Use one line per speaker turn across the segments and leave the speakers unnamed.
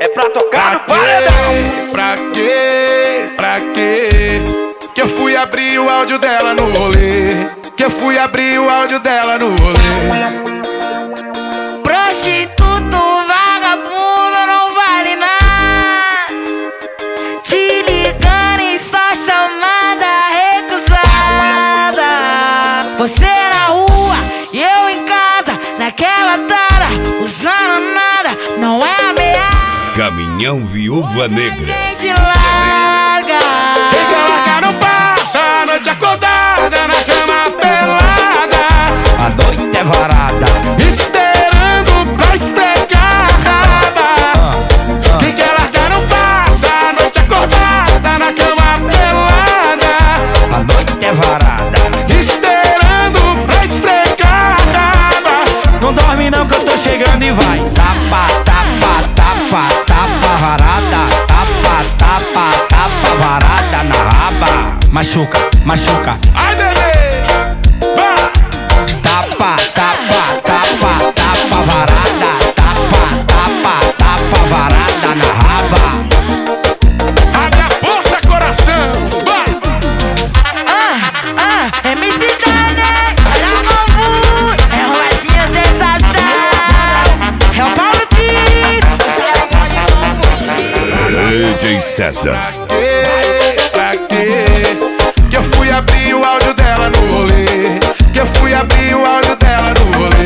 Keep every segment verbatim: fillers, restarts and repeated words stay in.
é pra tocar no paredão.
Pra quê? Pra quê? Que eu fui abrir o áudio dela no rolê. Que eu fui abrir o áudio dela no rolê.
Prostituto, vagabundo, não vale nada. Te ligando em só chamada recusada. Você na rua e eu em casa, naquela tara, usando nada, não é ameaça.
Caminhão Viúva Negra.
A gente larga.
Quem quer largar não passa a noite acordada na cama pelada.
A noite é varada,
Esperando pra esfregar a raba. Quem quer largar não passa a noite acordada na cama pelada.
a noite é varada.
Esperando pra esfregar a raba.
Não dorme não que eu tô chegando e vai. Tapa, tapa, tapa, tapa varada. Tapa, tapa, tapa varada na raba. Machuca, machuca.
Ai, bebê, vai.
Tapa, tapa, tapa, tapa varada. Tapa, tapa, tapa varada na raba.
Abre a porta, coração, vai.
Ah, ah, M C Dane, olha o novo, é o Rosinha Sensação, é o Paulo Pires,
D J César.
Pra quê? Pra quê? Que eu fui abrir o áudio dela no rolê. Que eu fui abrir o áudio dela no rolê.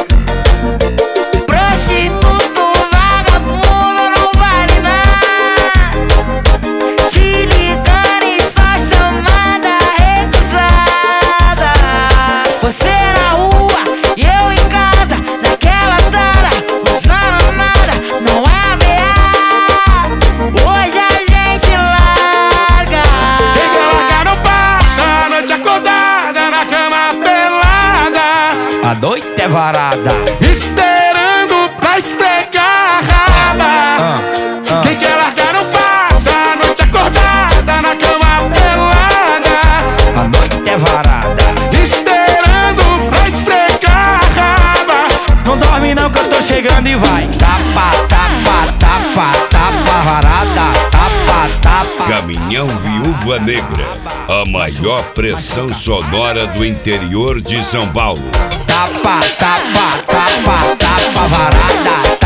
prostituto, vagabundo, não vale nada. Te ligando em só chamada recusada. Você na rua e eu em casa, naquela tara, usando nada, não é ameaça. Hoje a gente larga.
Quem quer largar não passa a noite acordada na cama pelada.
A noite é varada.
Esperando pra esfregar a raba. Quem quer largar não passa a noite acordada na cama pelada.
A noite é varada.
Esperando pra esfregar a raba.
Não dorme não que eu tô chegando e vai. Tapa, tapa, tapa, tapa varada. Tapa, tapa.
Caminhão Viúva Negra. A maior pressão sonora do interior de São Paulo.
Tapa, tapa, tapa, tapa varada.